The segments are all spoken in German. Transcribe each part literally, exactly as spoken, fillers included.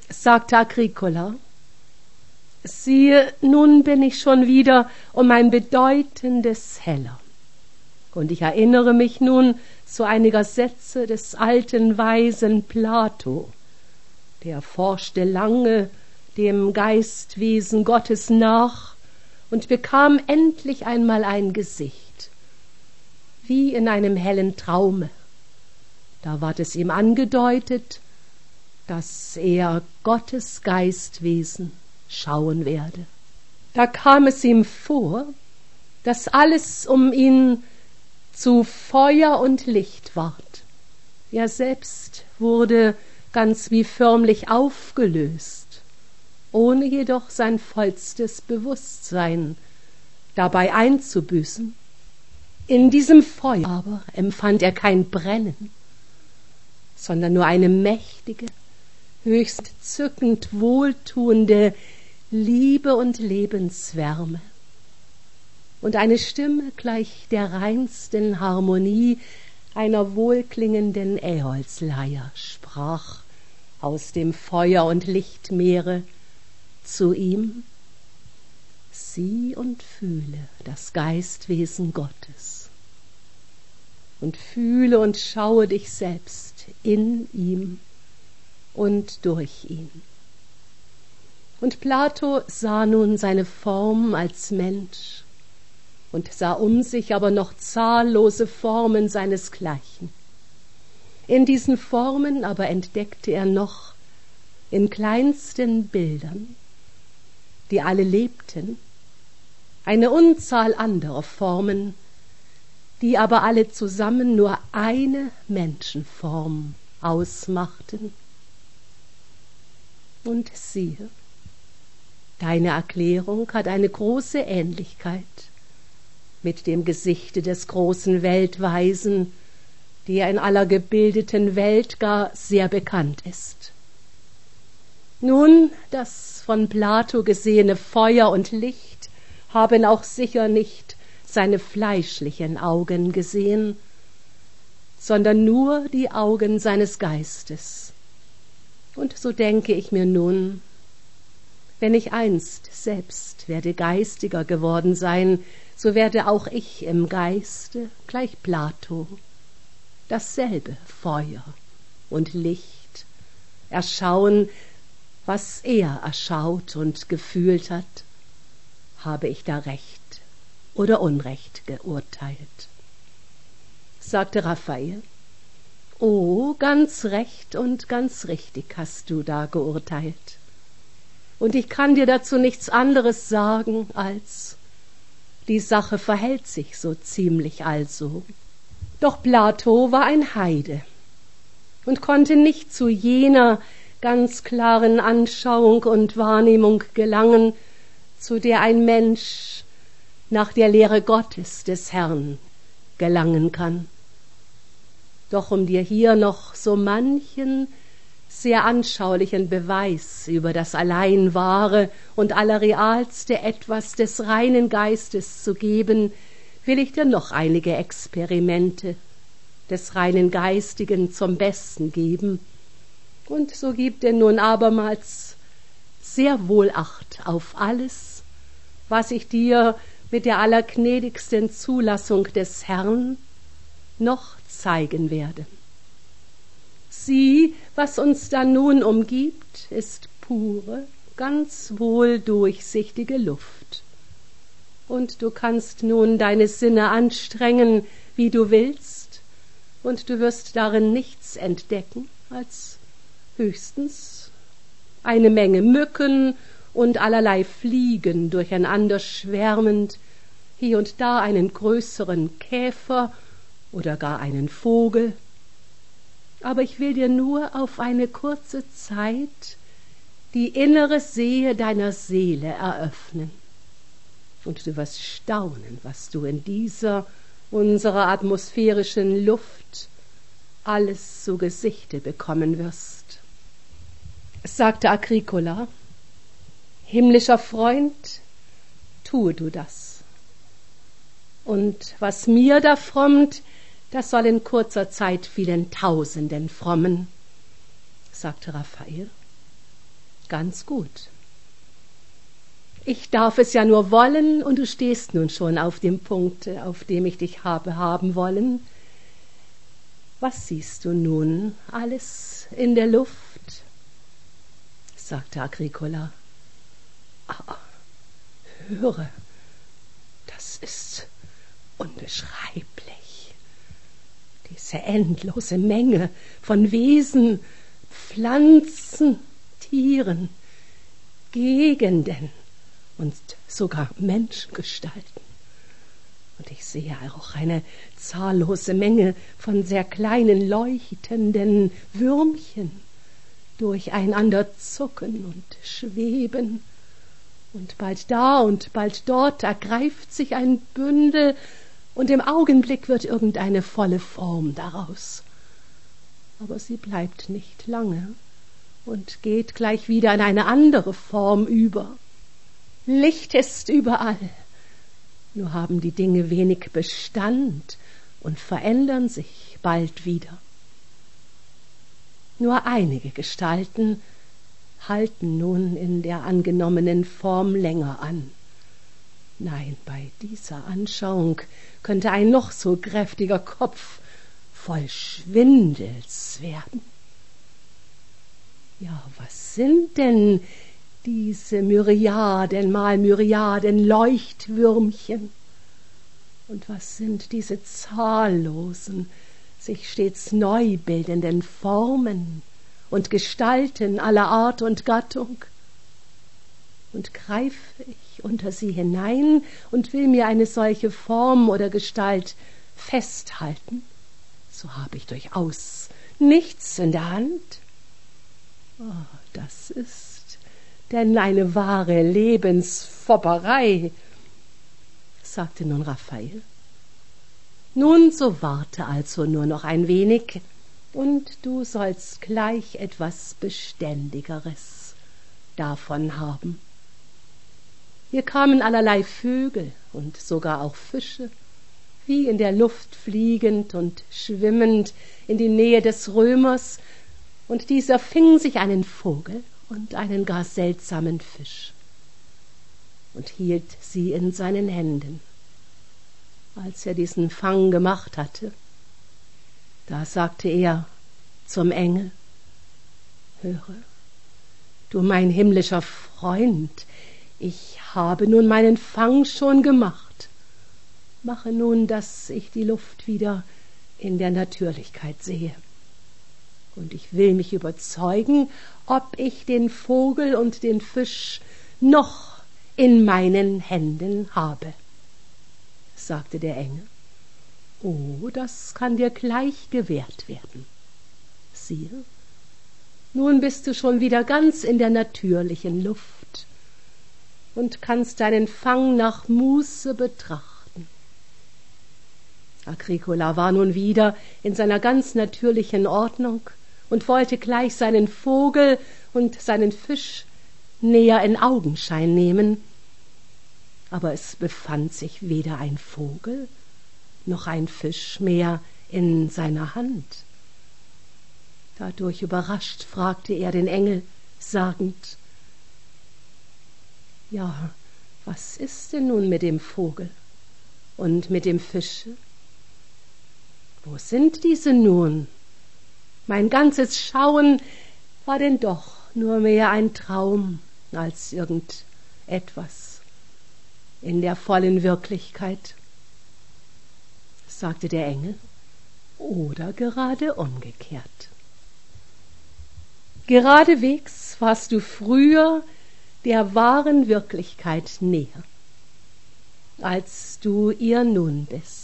sagte Agricola, siehe, nun bin ich schon wieder um ein bedeutendes heller. Und ich erinnere mich nun zu einiger Sätze des alten weisen Plato, der forschte lange dem Geistwesen Gottes nach und bekam endlich einmal ein Gesicht, wie in einem hellen Traume. Da ward es ihm angedeutet, dass er Gottes Geistwesen schauen werde. Da kam es ihm vor, dass alles um ihn zu Feuer und Licht ward. Er selbst wurde ganz wie förmlich aufgelöst, ohne jedoch sein vollstes Bewusstsein dabei einzubüßen. In diesem Feuer aber empfand er kein Brennen, sondern nur eine mächtige, höchst zückend wohltuende Liebe und Lebenswärme. Und eine Stimme gleich der reinsten Harmonie einer wohlklingenden Äolsleier sprach aus dem Feuer- und Lichtmeere zu ihm: Sieh und fühle das Geistwesen Gottes und fühle und schaue dich selbst in ihm und durch ihn. Und Plato sah nun seine Form als Mensch und sah um sich aber noch zahllose Formen seinesgleichen. In diesen Formen aber entdeckte er noch in kleinsten Bildern, die alle lebten, eine Unzahl anderer Formen, die aber alle zusammen nur eine Menschenform ausmachten. Und siehe, deine Erklärung hat eine große Ähnlichkeit mit dem Gesichte des großen Weltweisen, der in aller gebildeten Welt gar sehr bekannt ist. Nun, das von Plato gesehene Feuer und Licht haben auch sicher nicht seine fleischlichen Augen gesehen, sondern nur die Augen seines Geistes. Und so denke ich mir nun, wenn ich einst selbst werde geistiger geworden sein, so werde auch ich im Geiste, gleich Plato, dasselbe Feuer und Licht erschauen, was er erschaut und gefühlt hat. Habe ich da Recht oder Unrecht geurteilt? Sagte Raphael: Oh, ganz recht und ganz richtig hast du da geurteilt. Und ich kann dir dazu nichts anderes sagen, als die Sache verhält sich so ziemlich also. Doch Plato war ein Heide und konnte nicht zu jener ganz klaren Anschauung und Wahrnehmung gelangen, zu der ein Mensch nach der Lehre Gottes des Herrn gelangen kann. Doch um dir hier noch so manchen sehr anschaulichen Beweis über das allein wahre und allerrealste Etwas des reinen Geistes zu geben, will ich dir noch einige Experimente des reinen Geistigen zum Besten geben. Und so gib dir nun abermals sehr wohl Acht auf alles, was ich dir mit der allergnädigsten Zulassung des Herrn noch zeigen werde. Sieh, was uns da nun umgibt, ist pure, ganz wohl durchsichtige Luft. Und du kannst nun deine Sinne anstrengen, wie du willst, und du wirst darin nichts entdecken als höchstens eine Menge Mücken und allerlei Fliegen durcheinander schwärmend, hier und da einen größeren Käfer oder gar einen Vogel. Aber ich will dir nur auf eine kurze Zeit die innere Sehe deiner Seele eröffnen. Und du wirst staunen, was du in dieser unserer atmosphärischen Luft alles zu Gesichte bekommen wirst. Sagte Agricola: Himmlischer Freund, tue du das. Und was mir da frommt, das soll in kurzer Zeit vielen Tausenden frommen, sagte Raphael. Ganz gut. Ich darf es ja nur wollen, und du stehst nun schon auf dem Punkt, auf dem ich dich habe haben wollen. Was siehst du nun alles in der Luft? Sagte Agricola. Ah, höre, das ist unbeschreiblich. Diese endlose Menge von Wesen, Pflanzen, Tieren, Gegenden und sogar Menschengestalten. Und ich sehe auch eine zahllose Menge von sehr kleinen leuchtenden Würmchen durcheinander zucken und schweben. Und bald da und bald dort ergreift sich ein Bündel, und im Augenblick wird irgendeine volle Form daraus. Aber sie bleibt nicht lange und geht gleich wieder in eine andere Form über. Licht ist überall, nur haben die Dinge wenig Bestand und verändern sich bald wieder. Nur einige Gestalten halten nun in der angenommenen Form länger an. Nein, bei dieser Anschauung könnte ein noch so kräftiger Kopf voll Schwindels werden. Ja, was sind denn diese Myriaden mal Myriaden Leuchtwürmchen? Und was sind diese zahllosen, sich stets neu bildenden Formen und Gestalten aller Art und Gattung? Und greife ich unter sie hinein und will mir eine solche Form oder Gestalt festhalten, so habe ich durchaus nichts in der Hand. Oh, das ist denn eine wahre Lebensfopperei, sagte nun Raphael. Nun, so warte also nur noch ein wenig, und du sollst gleich etwas Beständigeres davon haben. Hier kamen allerlei Vögel und sogar auch Fische, wie in der Luft fliegend und schwimmend in die Nähe des Römers, und dieser fing sich einen Vogel und einen gar seltsamen Fisch und hielt sie in seinen Händen. Als er diesen Fang gemacht hatte, da sagte er zum Engel: Höre, du mein himmlischer Freund, ich habe nun meinen Fang schon gemacht. Mache nun, dass ich die Luft wieder in der Natürlichkeit sehe. Und ich will mich überzeugen, ob ich den Vogel und den Fisch noch in meinen Händen habe, sagte der Engel. Oh, das kann dir gleich gewährt werden. Siehe, nun bist du schon wieder ganz in der natürlichen Luft und kannst deinen Fang nach Muße betrachten. Agricola war nun wieder in seiner ganz natürlichen Ordnung und wollte gleich seinen Vogel und seinen Fisch näher in Augenschein nehmen, aber es befand sich weder ein Vogel noch ein Fisch mehr in seiner Hand. Dadurch überrascht fragte er den Engel, sagend: Ja, was ist denn nun mit dem Vogel und mit dem Fische? Wo sind diese nun? Mein ganzes Schauen war denn doch nur mehr ein Traum als irgendetwas in der vollen Wirklichkeit, sagte der Engel, oder gerade umgekehrt. Geradewegs warst du früher der wahren Wirklichkeit näher, als du ihr nun bist.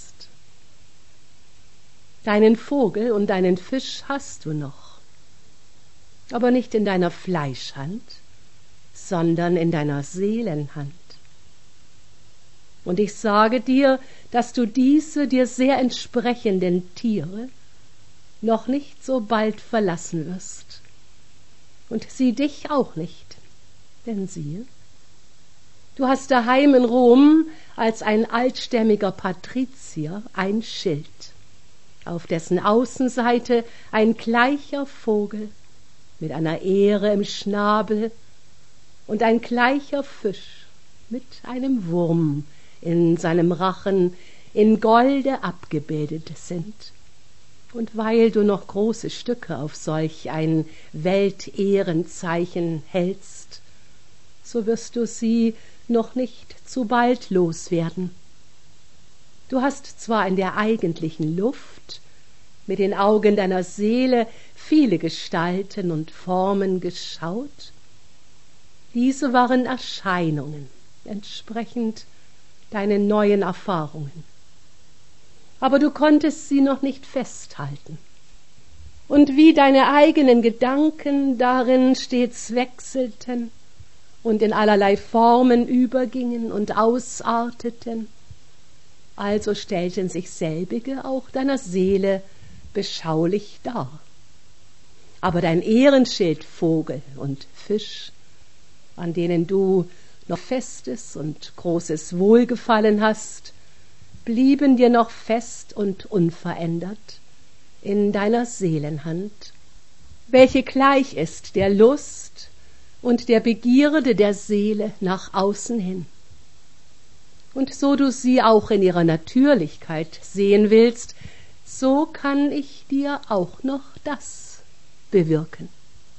Deinen Vogel und deinen Fisch hast du noch, aber nicht in deiner Fleischhand, sondern in deiner Seelenhand. Und ich sage dir, dass du diese dir sehr entsprechenden Tiere noch nicht so bald verlassen wirst, und sie dich auch nicht, denn siehe, du hast daheim in Rom als ein altstämmiger Patrizier ein Schild, auf dessen Außenseite ein gleicher Vogel mit einer Ähre im Schnabel und ein gleicher Fisch mit einem Wurm in seinem Rachen in Golde abgebildet sind. Und weil du noch große Stücke auf solch ein Weltehrenzeichen hältst, so wirst du sie noch nicht zu bald loswerden. Du hast zwar in der eigentlichen Luft mit den Augen deiner Seele viele Gestalten und Formen geschaut, diese waren Erscheinungen, entsprechend deinen neuen Erfahrungen. Aber du konntest sie noch nicht festhalten. Und wie deine eigenen Gedanken darin stets wechselten und in allerlei Formen übergingen und ausarteten, also stellten sich selbige auch deiner Seele beschaulich dar. Aber dein Ehrenschild Vogel und Fisch, an denen du noch festes und großes Wohlgefallen hast, blieben dir noch fest und unverändert in deiner Seelenhand, welche gleich ist der Lust und der Begierde der Seele nach außen hin. Und so du sie auch in ihrer Natürlichkeit sehen willst, so kann ich dir auch noch das bewirken,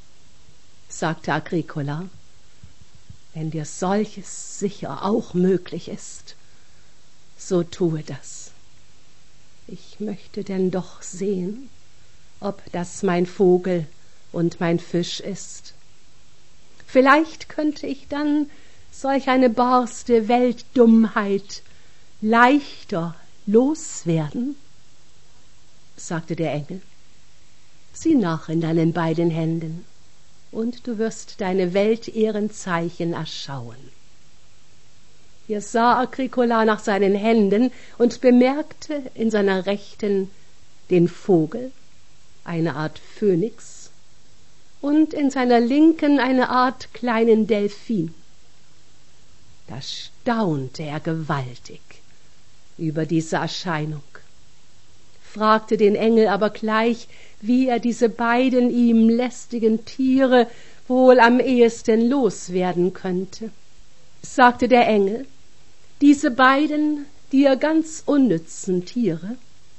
sagte Agricola. Wenn dir solches sicher auch möglich ist, so tue das. Ich möchte denn doch sehen, ob das mein Vogel und mein Fisch ist. Vielleicht könnte ich dann solch eine barste Weltdummheit leichter loswerden, sagte der Engel. Sieh nach in deinen beiden Händen, und du wirst deine Weltehrenzeichen erschauen. Hier sah Agricola nach seinen Händen und bemerkte in seiner Rechten den Vogel, eine Art Phönix, und in seiner Linken eine Art kleinen Delphin. Da staunte er gewaltig über diese Erscheinung, fragte den Engel aber gleich, wie er diese beiden ihm lästigen Tiere wohl am ehesten loswerden könnte. Sagte der Engel, diese beiden dir ganz unnützen Tiere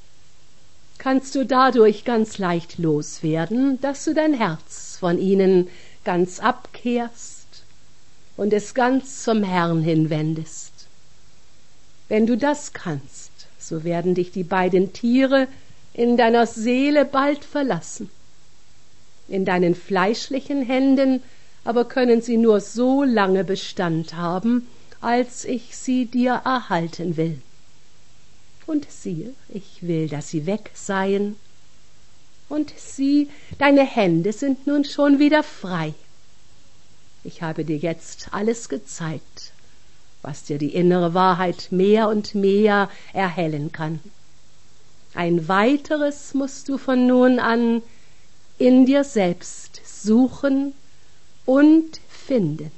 kannst du dadurch ganz leicht loswerden, dass du dein Herz von ihnen ganz abkehrst und es ganz zum Herrn hinwendest. Wenn du das kannst, so werden dich die beiden Tiere in deiner Seele bald verlassen. In deinen fleischlichen Händen aber können sie nur so lange Bestand haben, als ich sie dir erhalten will. Und siehe, ich will, dass sie weg seien. Und sieh, deine Hände sind nun schon wieder frei. Ich habe dir jetzt alles gezeigt, was dir die innere Wahrheit mehr und mehr erhellen kann. Ein weiteres musst du von nun an in dir selbst suchen und finden.